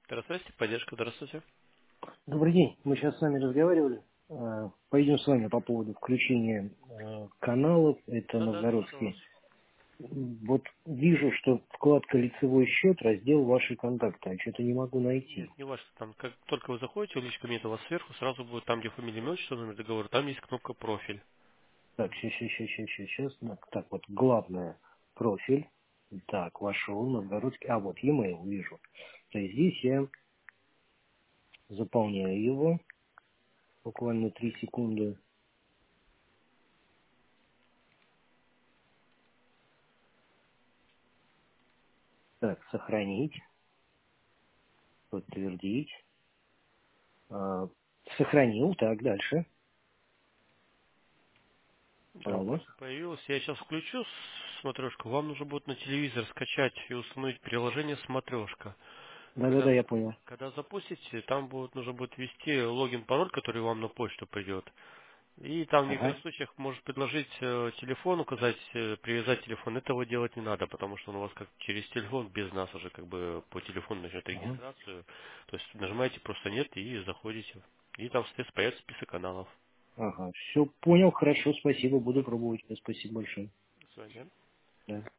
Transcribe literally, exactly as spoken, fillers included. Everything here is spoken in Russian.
Здравствуйте, поддержка, здравствуйте. Добрый день. Мы сейчас с вами разговаривали. Э, Пойдем с вами по поводу включения э, каналов. Это Да-да, слушаю вас. новгородский. Вот вижу, что вкладка «Лицевой счет», раздел «Ваши контакты». А что-то не могу Нет, найти. не ваш, там, как только вы заходите в личный кабинет, у вас сверху сразу будет там, где фамилия, имя, отчество, номер договора, там есть кнопка «Профиль». Так, сейчас, сейчас, сейчас, сейчас, сейчас. Так, вот главное профиль. Так, вошел новгородский. А, вот e-mail вижу. То есть здесь я заполняю его. Буквально три секунды. Так, сохранить, подтвердить. А, Сохранил. Так, дальше. Да, у Алло. вас появилось. Я сейчас включу смотрешку. Вам нужно будет на телевизор скачать и установить приложение смотрешка. Да-да-да, Когда, я понял. когда запустите, там будет, нужно будет ввести логин, пароль, который вам на почту придет. И там в некоторых Ага. случаях может предложить э, телефон, указать, э, привязать телефон. Этого делать не надо, потому что он у вас как через телефон, без нас уже как бы по телефону начнет Ага. регистрацию. То есть нажимаете просто нет и заходите. И там, соответственно, появится список каналов. Ага. Все понял, хорошо, спасибо, буду пробовать. Спасибо большое. До свидания. Да.